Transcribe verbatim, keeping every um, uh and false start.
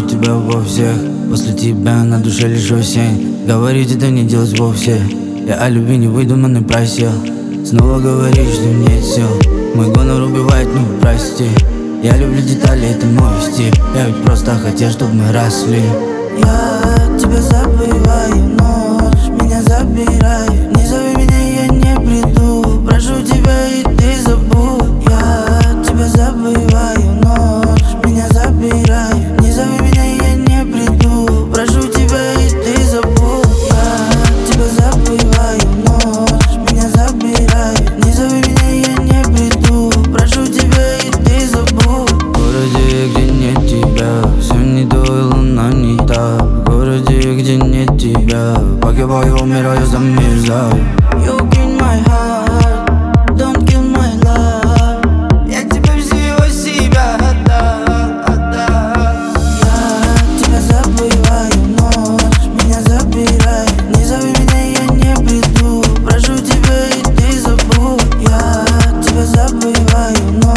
хочу тебя во всех. После тебя на душе лишь осень. Говорить это не делать вовсе. Я о любви невыдуманный просил. Снова говоришь, что нет сил. Мой гонор убивает, ну прости. Я люблю детали, это мой стиль. Я ведь просто хотел, чтобы мы росли. Я тебя забываю, ночь меня забирай. Не зови меня, я не приду. Прошу тебя, и ты забудь. Я тебя забываю, ночь меня забирай. Не зови меня, я не приду. Прошу тебя, и ты забудь. Я тебя забываю, ночь меня забирай. Не зови меня, я не приду. Прошу тебя, и ты забудь. В городе, где нет тебя, все не то и луна не та. В городе, где нет тебя, погибаю, умираю, замерзаю. You kill my heart, don't kill my love. Я тебе всего себя отдал, отдал. Я тебя забываю, ночь меня забирай. Не зови меня, я не приду. Прошу тебя, и ты забудь. Я тебя забываю, ночь